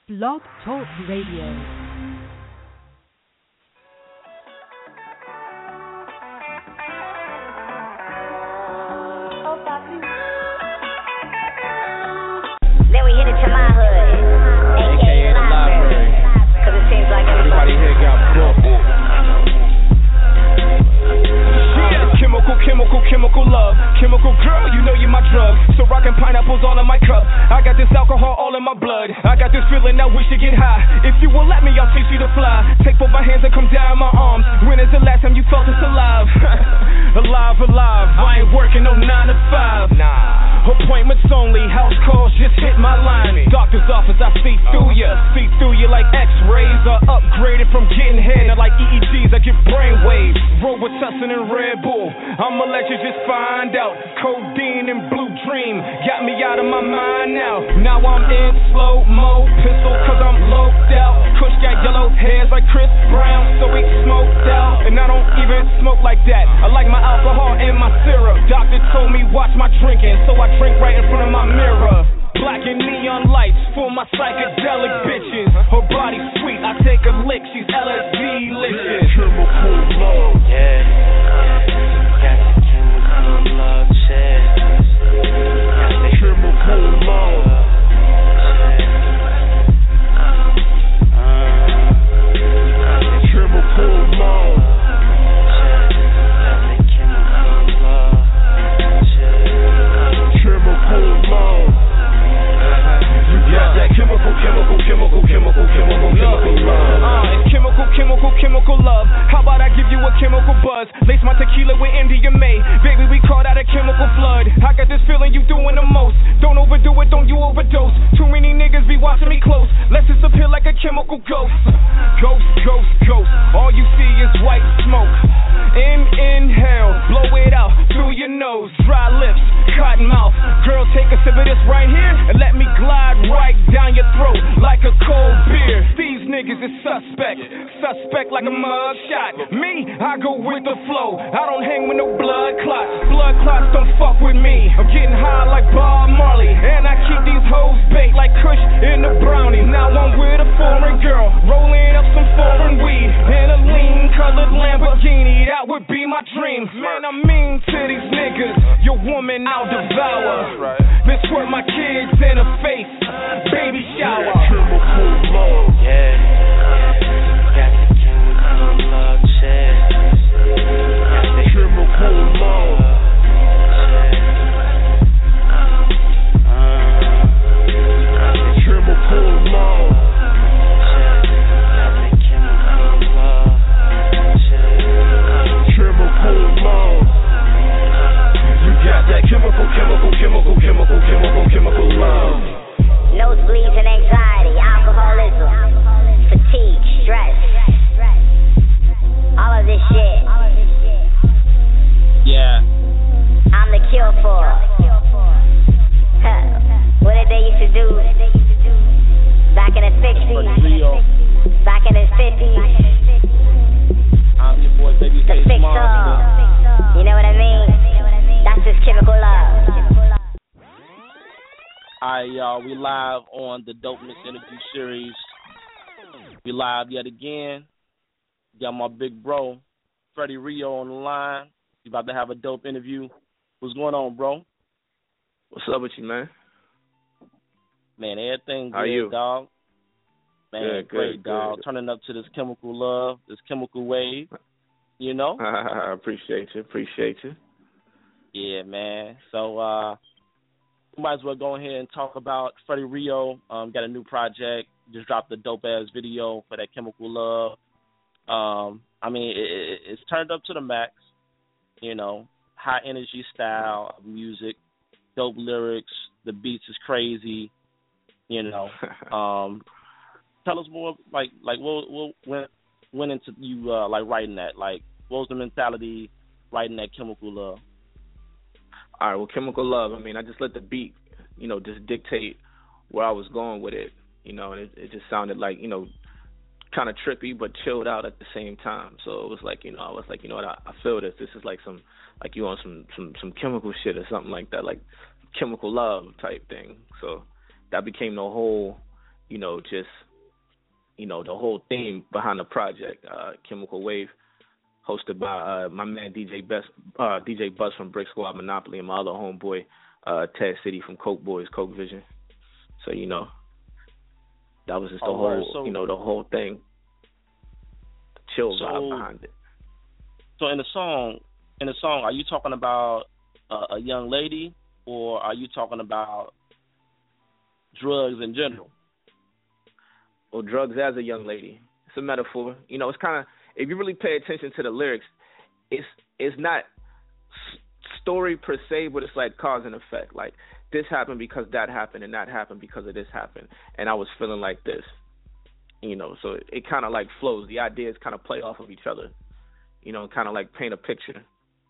Blog Talk Radio. Then we hit it to my hood, aka the library, cause it seems like everybody here got booked. Chemical love, chemical girl, you know you're my drug. So rockin' pineapples all in my cup. I got this alcohol all in my blood. I got this feeling I wish to get high. If you will let me, I'll teach you to fly. Take both my hands and come down my arms. When is the last time you felt this alive? alive. I ain't working no 9 to 5. Nah. Appointments only, house calls just hit my line. Doctor's office, I see through you like X-rays. Are upgraded from getting head to like EEGs. I get brainwaves, Robitussin and Red Bull. I'ma let you just find out. Codeine and Blue Dream got me out of my mind now. Now I'm in slow-mo, pistol cause I'm loped out. Kush got yellow hairs like Chris Brown, so he smoked out. And I don't even smoke like that. I like my alcohol and my syrup. Doctor told me watch my drinking, so I drink right in front of my mirror. Black and neon lights for my psychedelic bitches. Her body sweet, I take a lick, she's LSD-licious. Chemical love, yeah. Got the chemical love, shit. Got the chemical love. Chemical love. Chemical love. How about I give you a chemical buzz? Lace my tequila with MDMA. Baby, we caught out a chemical flood. I got this feeling you doing the most. Don't overdo it, don't you overdose. Too many niggas be watching me close. Let's disappear like a chemical ghost. Ghost. All you see is white smoke. Inhale, blow it out through your nose. Dry lips, cotton mouth. Girl, take a sip of this right here and let me glide right down your throat like a cold beer. These niggas is suspect like a mug shot. Me, I go with the flow. I don't hang with no blood clots. Blood clots don't fuck with me. I'm getting high like Bob Marley, and I keep these hoes baked like Kush in the brownie. Now I'm with a foreign girl, rolling up some foreign weed in a lean-colored Lamborghini. That would be my dream. Man, I'm mean to these niggas. Your woman I'll devour. Then squirt my kids in her face. Baby shower. Chemical love. Yeah. Got the chemical love, shit. Got the chemical love. Chemical love. Chemical love. Nosebleeds and anxiety, alcoholism, fatigue, stress, all of this shit. Yeah. I'm the cure for. What did they used to do back in the 60s, back in the 50s? I'm your boy, baby. The fix all. You know what I mean? That's just chemical love. Alright, y'all, we live on the Dopeness interview series. We live yet again. Got my big bro, Freddie Rio, on the line. He's about to have a dope interview. What's going on, bro? What's up with you, man? Man, everything good, How you? dog. Man, great, good. Dog. Turning up to this chemical love, this chemical wave, you know? I appreciate you. Yeah, man. So, we might as well go ahead and talk about Freddie Rio. Got a new project. Just dropped a dope-ass video for that chemical love. I mean, it's turned up to the max, you know, high-energy style of music, dope lyrics, the beats is crazy, you know. Tell us more, like what went into you, like, writing that? Like, what was the mentality writing that chemical love? All right, well, chemical love, I mean, I just let the beat, you know, just dictate where I was going with it, you know, and it just sounded like, you know, kind of trippy but chilled out at the same time. So it was like, you know, I was like, you know what, I feel this. This is like some, like you on some chemical shit or something like that, like chemical love type thing. So that became the whole, just, the whole theme behind the project, Chemical Wave, hosted by my man DJ Buzz from Brick Squad Monopoly and my other homeboy Ted City from Coke Boys, Coke Vision. So, that was just the whole thing. The chill vibe behind it. So in the song, are you talking about a young lady, or are you talking about drugs in general? Well, drugs as a young lady. It's a metaphor. It's kind of, if you really pay attention to the lyrics, it's not story per se, but it's like cause and effect. Like, this happened because that happened, and that happened because of this happened, and I was feeling like this. So it kind of like flows. The ideas kind of play off of each other, kind of like paint a picture.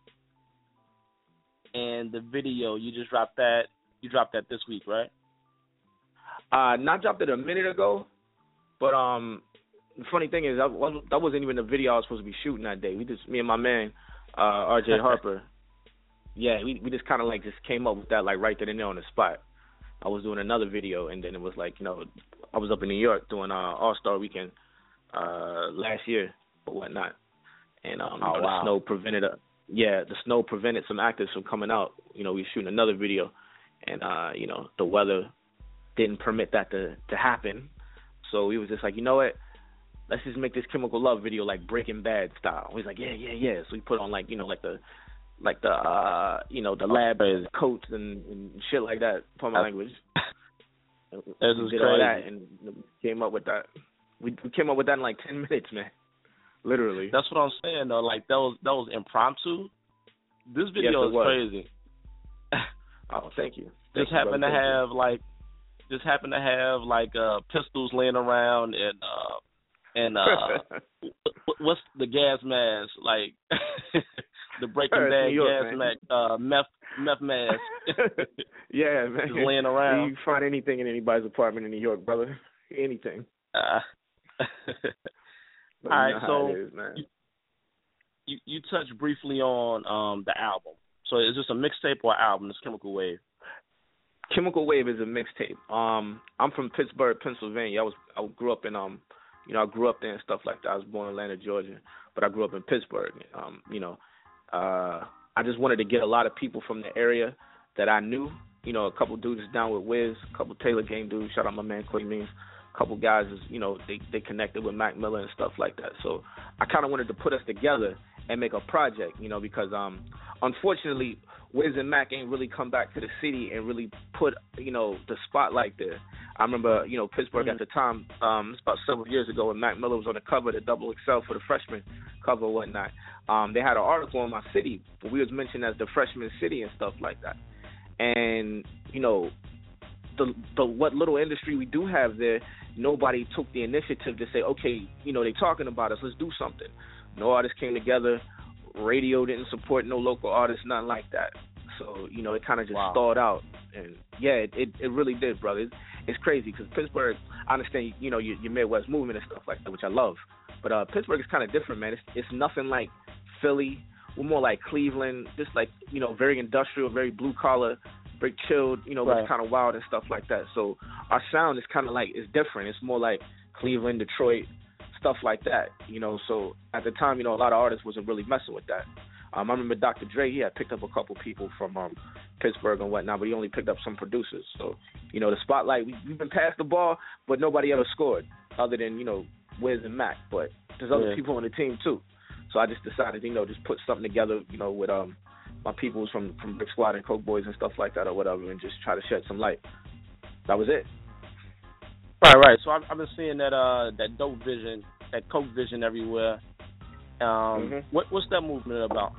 And the video, you just dropped that. You dropped that this week, right? Not dropped it a minute ago, but the funny thing is that wasn't even the video I was supposed to be shooting that day. Me and my man, RJ Harper. Yeah, we just kind of like just came up with that like right then and there on the spot. I was doing another video, and then it was like, I was up in New York doing All-Star Weekend last year or whatnot, and the snow prevented some actors from coming out. We were shooting another video, and the weather didn't permit that to happen, so we was just like, what? Let's just make this Chemical Love video like Breaking Bad style. He's like, yeah. So we put on like the lab coats and shit like that. Pardon my language. That was crazy. All that and came up with that. We came up with that in like 10 minutes, man. Literally. That's what I'm saying though. Like that was impromptu. This video is crazy. Oh, thank you. Just happened to have pistols laying around and what's the gas mask, like the Breaking Bad gas mask, meth mask. Yeah, man. Just laying around. You can find anything in anybody's apartment in New York, brother. Anything. All right, so you touched briefly on the album. So is this a mixtape or album? This Chemical Wave. Chemical Wave is a mixtape. I'm from Pittsburgh, Pennsylvania. I grew up in I grew up there and stuff like that. I was born in Atlanta, Georgia, but I grew up in Pittsburgh. I just wanted to get a lot of people from the area that I knew. A couple dudes down with Wiz, a couple Taylor Gang dudes. Shout out my man Quay Means. A couple guys, they connected with Mac Miller and stuff like that. So I kind of wanted to put us together and make a project, because unfortunately Wiz and Mac ain't really come back to the city and really put, the spotlight there. I remember, Pittsburgh at the time, it's about several years ago when Mac Miller was on the cover of the Double XL for the freshman cover and whatnot. They had an article in my city where we was mentioned as the freshman city and stuff like that. And, the what little industry we do have there, nobody took the initiative to say, okay, they talking about us, let's do something. No artists came together. Radio didn't support no local artists, nothing like that. So, it kind of just stalled out. And, yeah, it really did, brother. It's crazy because Pittsburgh, I understand, your Midwest movement and stuff like that, which I love. But Pittsburgh is kind of different, man. It's nothing like Philly. We're more like Cleveland, just like, very industrial, very blue-collar, very chilled, but it's kind of wild and stuff like that. So our sound is kind of like, it's different. It's more like Cleveland, Detroit, stuff like that, So at the time, a lot of artists wasn't really messing with that. I remember Dr. Dre, he had picked up a couple people from Pittsburgh and whatnot, but he only picked up some producers. So, the spotlight, we've been passed the ball, but nobody ever scored other than, Wiz and Mac. But there's other people on the team, too. So I just decided, just put something together, with my peoples from Brick Squad and Coke Boys and stuff like that or whatever, and just try to shed some light. That was it. Right. So I've been seeing that dope vision, that Coke vision everywhere. What's that movement about?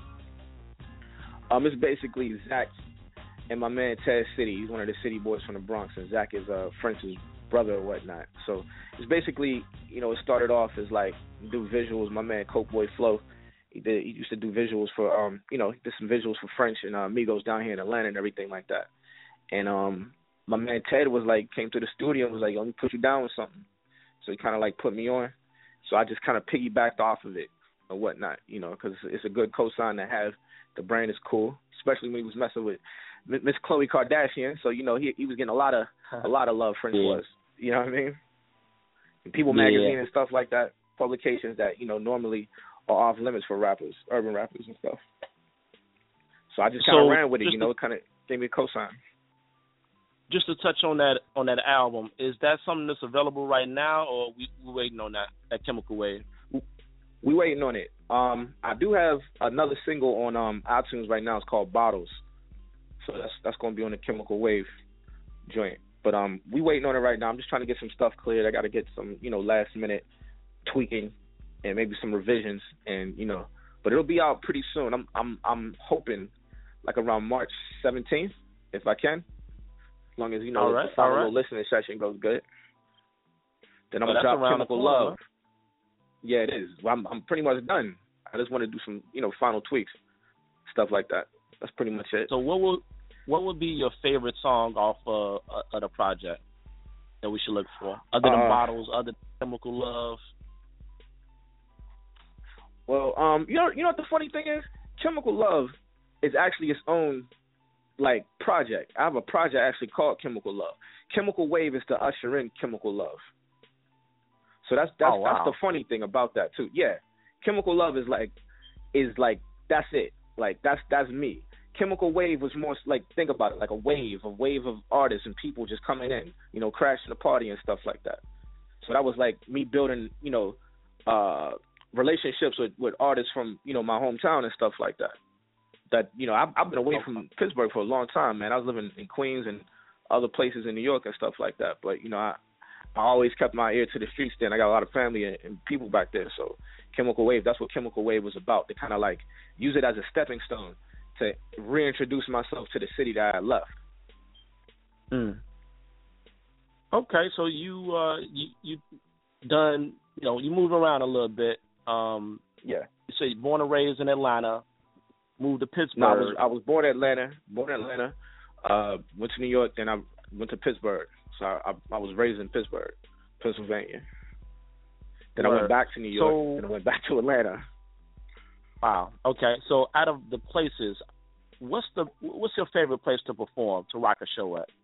It's basically Zach and my man Ted City. He's one of the city boys from the Bronx, and Zach is French's brother or whatnot. So it's basically, it started off as like do visuals. My man Coke Boy Flow, he used to do visuals for he did some visuals for French and Migos down here in Atlanta and everything like that. And my man Ted was like, came to the studio and was like, let me put you down with something. So he kind of like put me on. So I just kind of piggybacked off of it or whatnot, because it's a good cosign to have. The brand is cool, especially when he was messing with Miss Khloe Kardashian. So, he was getting a lot of love, French was. You know what I mean? People Magazine and stuff like that, publications that, you know, normally are off limits for rappers, urban rappers and stuff. So I just kind of ran with it, you know, it kind of gave me a cosign. Just to touch on that album, is that something that's available right now, or we waiting on that Chemical Wave? We waiting on it. I do have another single on iTunes right now. It's called Bottles. So that's going to be on the Chemical Wave joint. But we waiting on it right now. I'm just trying to get some stuff cleared. I got to get some, you know, last minute tweaking and maybe some revisions, and you know, but it'll be out pretty soon. I'm hoping like around March 17th, if I can, as long as, you know, the final listening session goes good. Then I'm gonna drop Chemical Love. Huh? Yeah, it is. I'm pretty much done. I just want to do some, you know, final tweaks, stuff like that. That's pretty much it. So what would be your favorite song off of the project that we should look for, other than Bottles, other than Chemical Love? Well, you know what the funny thing is? Chemical Love is actually its own, like, project. I have a project actually called Chemical Love. Chemical Wave is to usher in Chemical Love. So that's the funny thing about that too. Yeah, Chemical Love is like that's it. Like that's me. Chemical Wave was more like, think about it, like a wave of artists and people just coming in, you know, crashing the party and stuff like that. So that was like me building, you know, relationships with artists from, you know, my hometown and stuff like that. That, you know, I've been away from Pittsburgh for a long time, man. I was living in Queens and other places in New York and stuff like that. But, you know, I always kept my ear to the streets there, and I got a lot of family and people back there. So Chemical Wave, that's what Chemical Wave was about, to kind of like use it as a stepping stone to reintroduce myself to the city that I left. Okay, so you done, you know, you moved around a little bit. Yeah. So you're born and raised in Atlanta, moved to Pittsburgh. No, I was born in Atlanta, went to New York, then I went to Pittsburgh. So I was raised in Pittsburgh, Pennsylvania. Then I went back to New York, and I went back to Atlanta. Wow. Okay. So out of the places, what's your favorite place to perform, to rock a show at?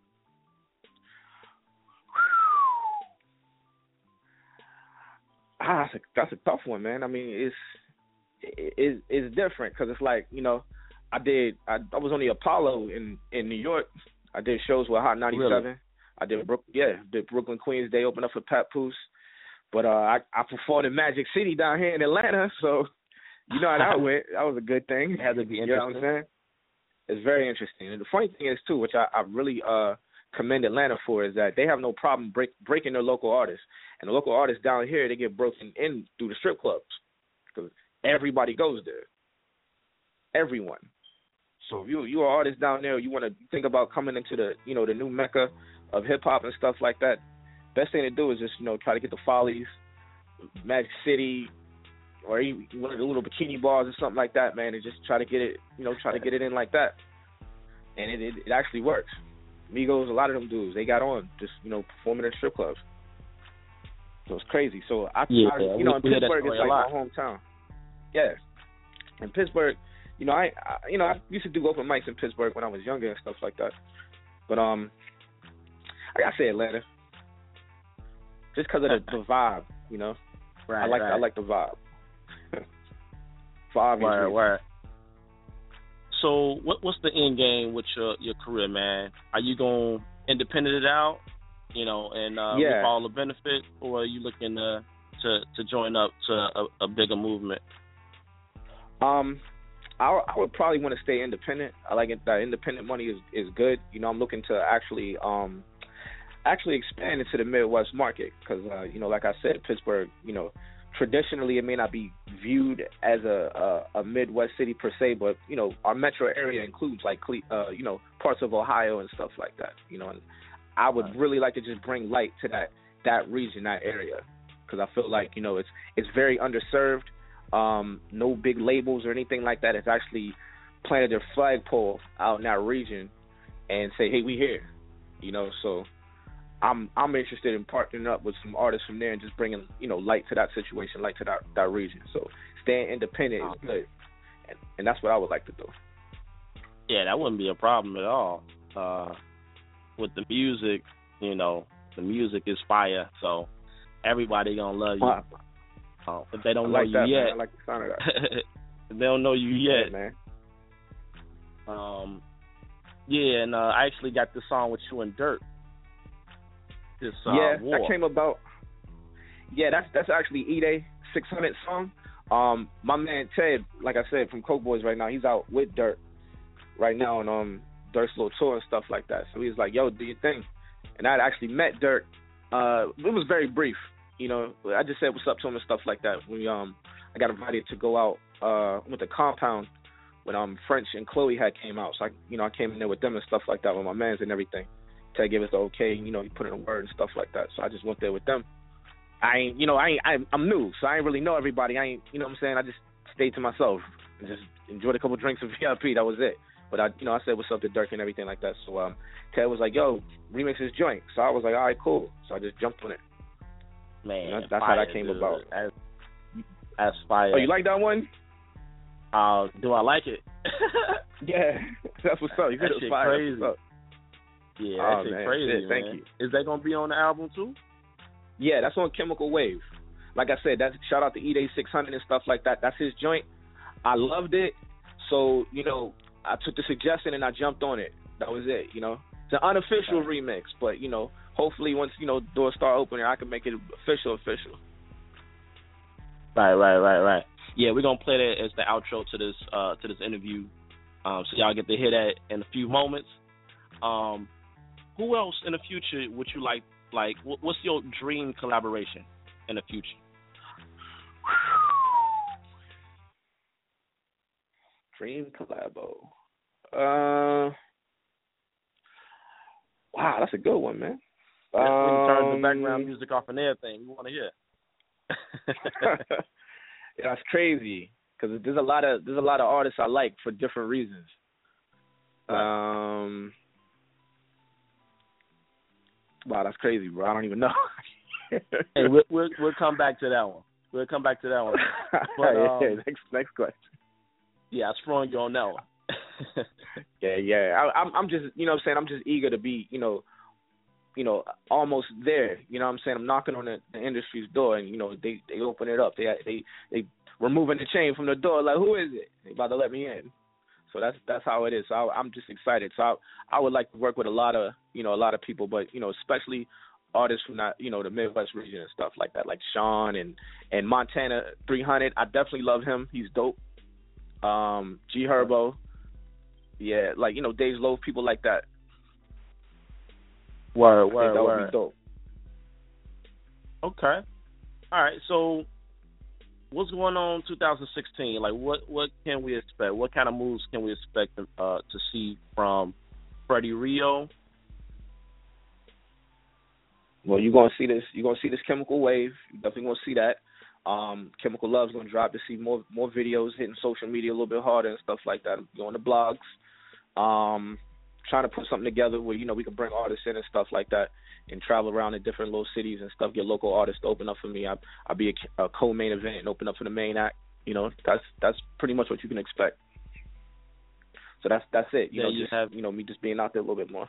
That's a tough one, man. I mean, it's different because it's like, you know, I was on the Apollo in New York. I did shows with Hot 97. Really? I did Brooklyn Queens Day, opened up for Papoose. But I performed in Magic City down here in Atlanta, so you know how that went. That was a good thing. It had to be interesting. You know what I'm saying? It's very interesting. And the funny thing is, too, which I really commend Atlanta for, is that they have no problem breaking their local artists. And the local artists down here, they get broken in through the strip clubs because everybody goes there. Everyone. So if you're an artist down there, you want to think about coming into the, you know, the new mecca of hip-hop and stuff like that, best thing to do is just, you know, try to get the Follies, Magic City, or even one of the little bikini bars or something like that, man, and just try to get it, you know, in like that. And it actually works. Migos, a lot of them dudes, they got on just, you know, performing in strip clubs. So it's crazy. So you know, in Pittsburgh, it's like my hometown. Yeah. In Pittsburgh, you know, I used to do open mics in Pittsburgh when I was younger and stuff like that. But I gotta say Atlanta. Just because of the vibe, you know. Right, I like the vibe. For obvious reasons. Right. So what's the end game with your career, man? Are you going to independent it out, you know, and with all the benefit, or are you looking to join up to a bigger movement? I would probably want to stay independent. I like it, that independent money is good. You know, I'm looking to actually expand into the Midwest market because, you know, like I said, Pittsburgh, you know, traditionally it may not be viewed as a Midwest city per se, but, you know, our metro area includes like, you know, parts of Ohio and stuff like that, you know, and I would really like to just bring light to that region, that area, because I feel like, you know, it's very underserved. No big labels or anything like that. It's actually planted their flagpole out in that region and say, hey, we here, you know, so I'm interested in partnering up with some artists from there and just bringing, you know, light to that situation, light to that region. So staying independent is good, and that's what I would like to do. Yeah, that wouldn't be a problem at all. With the music, you know, the music is fire. So everybody gonna love you. If they don't know you that, yet, man. I like the sound of that. if they don't know you yet, yeah, man. Yeah, and I actually got this song with you and Dirt. This War. That came about. Yeah, that's actually E-Day 600 song. My man Ted, like I said, from Coke Boys right now, he's out with Dirt right now on Dirt's little tour and stuff like that. So he was like, "Yo, do your thing." And I actually met Dirt. It was very brief, you know. I just said what's up to him and stuff like that. I got invited to go out with the Compound when French and Chloe had came out. So I came in there with them and stuff like that with my mans and everything. Ted gave us the okay, he put in a word and stuff like that. So I just went there with them. I'm new, so I ain't really know everybody. I ain't, you know what I'm saying? I just stayed to myself and just enjoyed a couple drinks of VIP. That was it. But I said what's up to Dirk and everything like that. So Ted was like, "Yo, remix his joint." So I was like, "All right, cool." So I just jumped on it. Man, that's how that came about. That's fire. Oh, you like that one? Do I like it? Yeah, that's what's up. You that said shit fire. crazy. Yeah, that shit man. crazy, shit, man. Thank you. Is that gonna be on the album too? Yeah, that's on Chemical Wave. Like I said, that's shout out to E-Day 600 and stuff like that. That's his joint. I loved it. So, I took the suggestion and I jumped on it. That was it, It's an unofficial remix, but, hopefully once, doors start opening, I can make it official. Right. Yeah, we're gonna play that as the outro to this interview. So y'all get to hear that in a few moments. Who else in the future would you like? Like, what's your dream collaboration in the future? Dream collabo. Wow, that's a good one, man. We can turn the background music off and everything. We want to hear. Yeah, that's crazy because there's a lot of artists I like for different reasons. Wow, that's crazy, bro. I don't even know. Hey, we'll come back to that one. But, next question. Yeah, I sprung you on that one. Yeah. I'm just, what I'm saying, I'm just eager to be, almost there. You know what I'm saying? I'm knocking on the industry's door, and they open it up. They removing the chain from the door. Like, who is it? They about to let me in. So that's how it is. So I'm just excited. So I would like to work with a lot of people, but especially artists from that, the Midwest region and stuff like that, like Sean and Montana 300. I definitely love him. He's dope. G Herbo. Yeah, like Dave's Low, people like that. Word. That would be dope. Okay. All right. So, what's going on in 2016? Like, what can we expect? What kind of moves can we expect to see from Freddie Rio? Well, you're gonna see this. You're gonna see this Chemical Wave. You're definitely gonna see that. Chemical Love's gonna drop to see more videos hitting social media a little bit harder and stuff like that. Going to blogs. Trying to put something together where we can bring artists in and stuff like that, and travel around in different little cities and stuff. Get local artists to open up for me. I'll be a co-main event and open up for the main act. That's pretty much what you can expect. So that's it. Me just being out there a little bit more.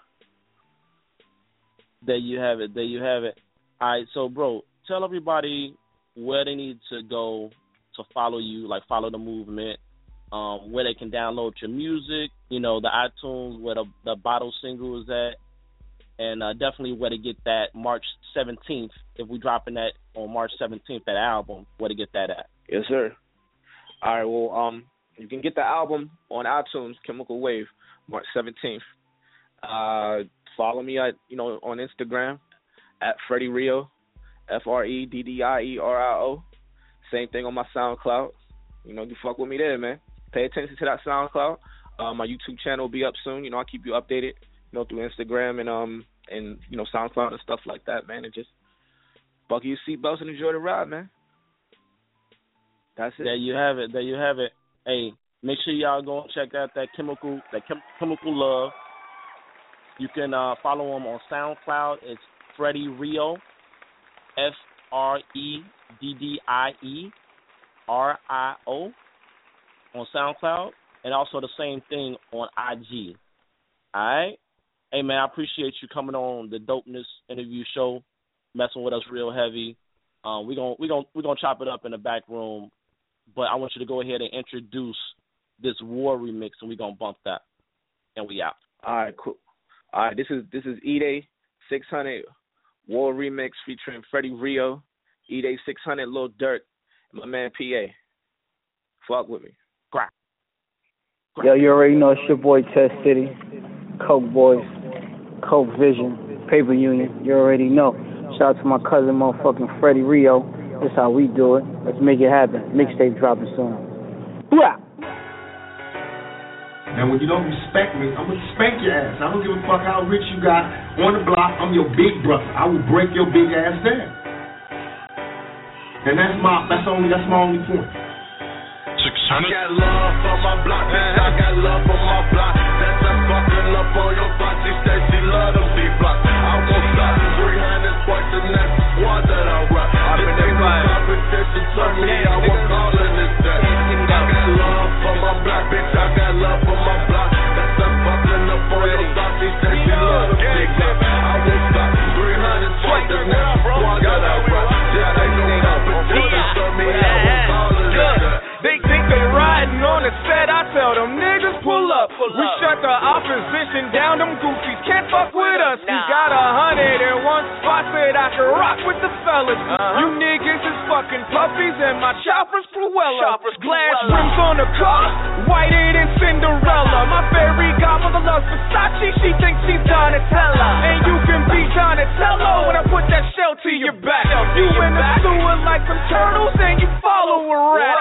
There you have it. All right, so bro, tell everybody where they need to go to follow you, like follow the movement, where they can download your music, the iTunes, where the bottle single is at, and definitely where to get that March 17th, if we're dropping that on March 17th, that album, where to get that at. Yes, sir. All right, well, you can get the album on iTunes, Chemical Wave, March 17th. Follow me at, on Instagram at Freddie Rio, FREDDIERIO. Same thing on my SoundCloud. You fuck with me there, man. Pay attention to that SoundCloud. My YouTube channel will be up soon. I'll keep you updated, through Instagram and SoundCloud and stuff like that, man. And just buckle your seatbelts and enjoy the ride, man. That's it. There you have it. Hey, make sure y'all go and check out that Chemical Love. You can follow him on SoundCloud. It's Freddie Rio, FREDDIERIO on SoundCloud, and also the same thing on IG. All right? Hey, man, I appreciate you coming on the Dopeness interview show, messing with us real heavy. We're gonna chop it up in the back room, but I want you to go ahead and introduce this War remix, and we're gonna bump that, and we out. All right, cool. All right, this is E-Day 600 War remix featuring Freddie Rio, E-Day 600 Lil Durk, and my man PA. Fuck with me. Crack. Yo, you already know it's your boy Test City, Coke Boys, Coke Vision, Paper Union. You already know. Shout out to my cousin, motherfucking Freddie Rio. That's how we do it. Let's make it happen. Mixtape dropping soon. Blah! Now, when you don't respect me, I'm going to spank your ass. I don't give a fuck how rich you got on the block. I'm your big brother. I will break your big ass down. And that's my only point. 600. I got love for my block, bitch. I got love for my block. That's a fucking up on your block. She said she love them D-blocks. I won't stop 300 twice the next squad that I rock. This ain't no competition. Turn me, I was calling this that. I got love for my block, bitch. I got love for my block. That's a fucking up on your block. She said she love them D-blocks. I won't stop 300 twice the next squad that I rock. This ain't no competition. Turn me, I was calling this that. They think they riding on the set, I tell them niggas pull up. We shut the opposition down, them goofies can't fuck with us. We got 101 spots that I can rock with the fellas. You niggas is fucking puppies and my chopper's Cruella. Glass rims on the car, whiter than Cinderella. My fairy godmother loves Versace, she thinks she's Donatella. And you can be Donatello when I put that shell to your back. You in the sewer like some turtles and you follow a rat.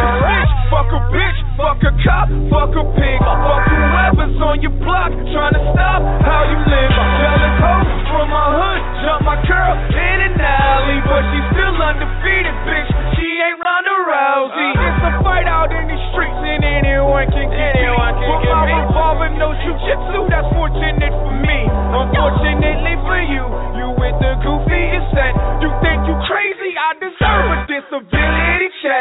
Fuck a bitch, fuck a cop, fuck a pig, fuck whoever's on your block trying to stop how you live. Jealous hoes from my hood, jump my girl in an alley, but she's still undefeated, bitch. She ain't Ronda Rousey. It's a fight out in these streets and anyone can get me. With my revolver, no jujitsu, that's fortunate for me. Unfortunately for you, you with the goofiest set. You think you crazy? I deserve a disability check.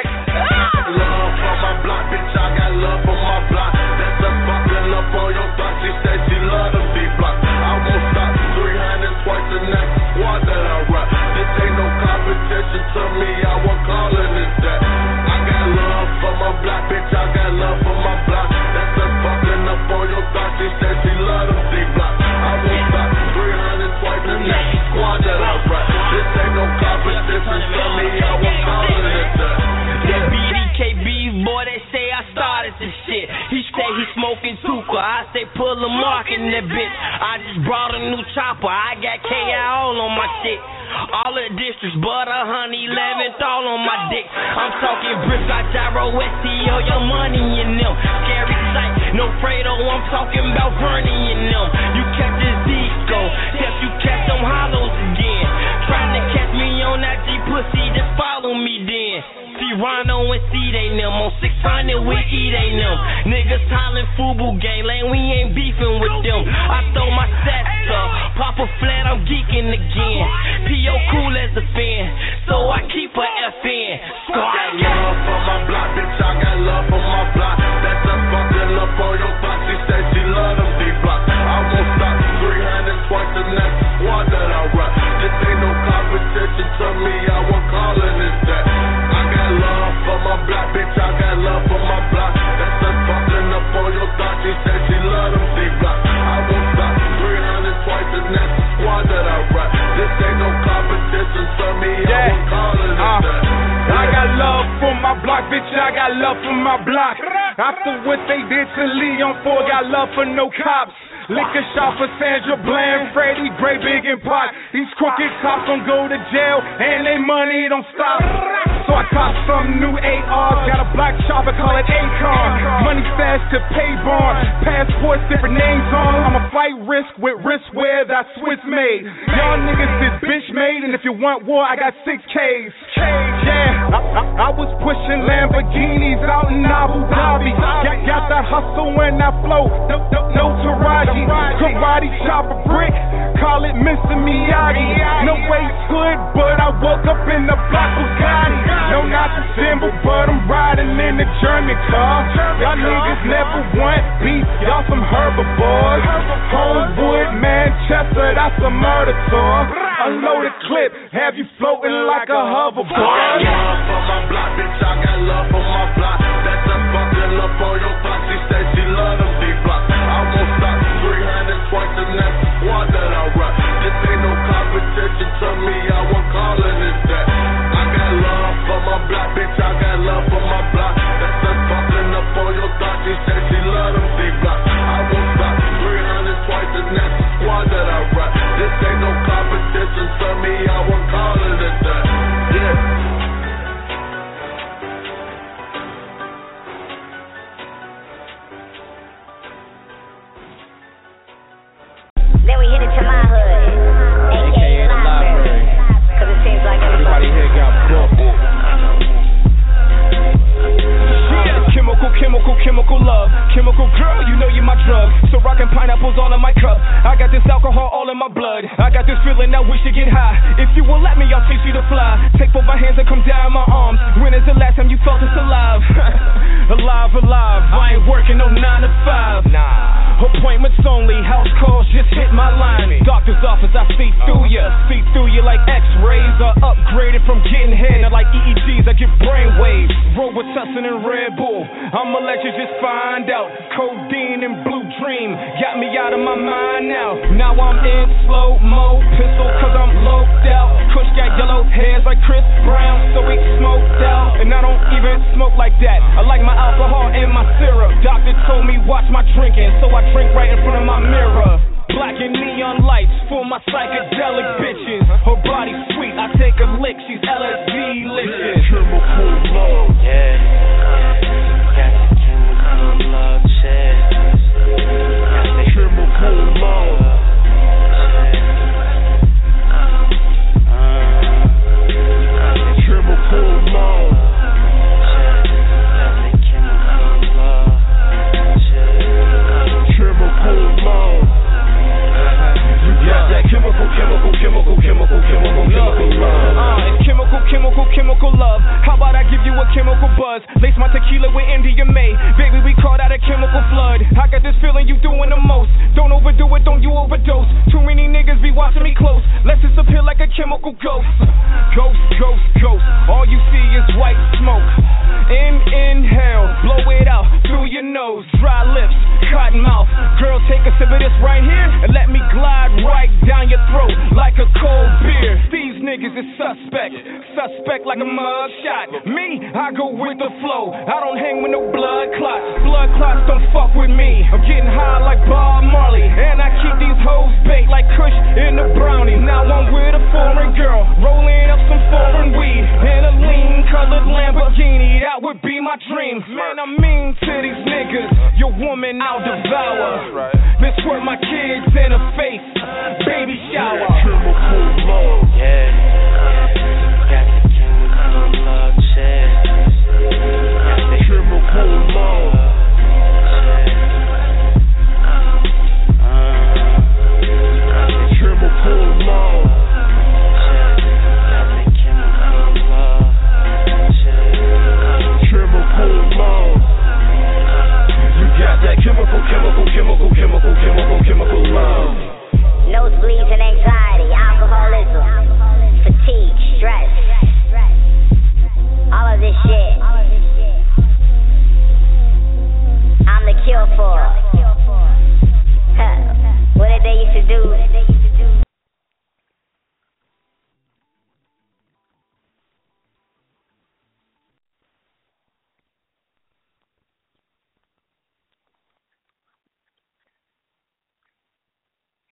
Love for my block, bitch, I got love for my block. That's a fucking up on your block. She said she love them D-blocks. I won't stop 300 twice the next squad that I rock. This ain't no competition to me, I was calling this that. I got love for my block, bitch, I got love for my block. That's a fucking up on your block. She said she love them D-blocks. I won't stop 300 twice the next squad that I rock. This ain't no competition to me, I was calling this that. That BDKB boy, they say I started this shit. He say he smoking Tuka, I say pull a mark in that bitch. I just brought a new chopper, I got KIO on my shit. All the districts, but 111th all on my dick. I'm talking bricks, I gyro, SEO, your money in them. Scary sight, no Fredo, I'm talking about Bernie in them. You catch this Zico, if you catch them hollows again. Trying to catch me on that G pussy, just follow me then. See Rhino and C they them on 600 with E they them. Niggas hollering Fubu gang, lane we ain't beefing with them. I throw my sets up, pop a flat, I'm geeking again. P.O. cool as a fan, so I keep a FN. I got love for my block, bitch, I got love for my block. That's a fucking up on your block. She said she love them D-blocks. I won't stop 300 twice the next squad that I rock. This ain't no competition to me, I was calling this that. I got love for my block, bitch, I got love for my block. That's a fucking up on your block. She said she love them D-blocks. I won't stop 300 twice the next squad that I rock. This ain't no competition to me, I was calling this that. I got love for my block, bitch, I got love for my block. After what they did to Leon 4, got love for no cops. Liquor shop for Sandra Bland, Freddie Gray, Big and Pot. These crooked cops don't go to jail, and they money don't stop. So I cop some new ARs, got a black chopper, call it Akon. Money fast to pay bond, passports, different names on. I'm a flight risk with wristwear that's Swiss made. Y'all niggas is bitch made, and if you want war, I got 6Ks. Yeah, I was pushing Lamborghinis out in Abu Dhabi. Got that hustle when I flow, no Taraji. Karate chop a brick, call it Mr. Miyagi. No waist hood, but I woke up in the black Bugatti. No, not the symbol, but I'm riding in the German car. Y'all niggas never want beef, y'all some herbivores. Homewood, Manchester, that's a murder tour. A unload a clip, have you floating like a hoverboard. I got love for my block, bitch, I got love for my block. That's a fucking up on your block. She said she love them D-blocks. I won't stop 300 twice and that's the squad that I rock. This ain't no competition to me, I won't call it as that. I got love for my block, bitch, I got love for my block. That's a fucking up on your block. She said she love them D-blocks. I won't stop 300 twice and that's the squad that I rock. This ain't no competition to me, I won't call it as that. Yeah. Then we hit it to my hood, aka the library, cause it seems like everybody here got booked. Chemical love, chemical girl, you know you're my drug. So rockin' pineapples all in my cup. I got this alcohol all in my blood. I got this feeling that we should get high. If you will let me, I'll teach you to fly. Take both my hands and come down my arms. When is the last time you felt this alive? alive. I ain't working no 9 to 5. Nah. Appointments only, house calls just hit my line. Doctor's office, I see through you like X-rays. Are upgraded from getting head. Not like EEGs, I get brainwaves. Robitussin and Red Bull. I'ma let you just find out. Codeine and Blue Dream got me out of my mind now. Now I'm in slow-mo, pistol cause I'm loped out. Kush got yellow hairs like Chris Brown, so we smoked out. And I don't even smoke like that. I like my alcohol and my syrup. Doctor told me watch my drinking, so I drink right in front of my mirror. Black and neon lights for my psychedelic bitches. Her body sweet, I take a lick, she's LSD-licious. Chemical love. Yeah. Got the chemical love, shit. Got the chemical love. Chemical love. Chemical love. How about I give you a chemical buzz? Lace my tequila with MDMA. Baby, we caught out a chemical flood. I got this feeling you doing the most. Don't overdo it, don't you overdose. Too many niggas be watching me close. Let's disappear like a chemical ghost. Ghost. All you see is white smoke. Inhale, blow it out through your nose. Dry lips, cotton mouth. Girl, take a sip of this right here and let me glide right down your throat like a cold beer. These niggas is suspect like a mug shot. Me, I go with the flow. I don't hang with no blood clots. Blood clots don't fuck with me. I'm getting high like Bob Marley, and I keep these hoes baked like Kush in the brownie. Now I'm with a foreign girl, rolling up some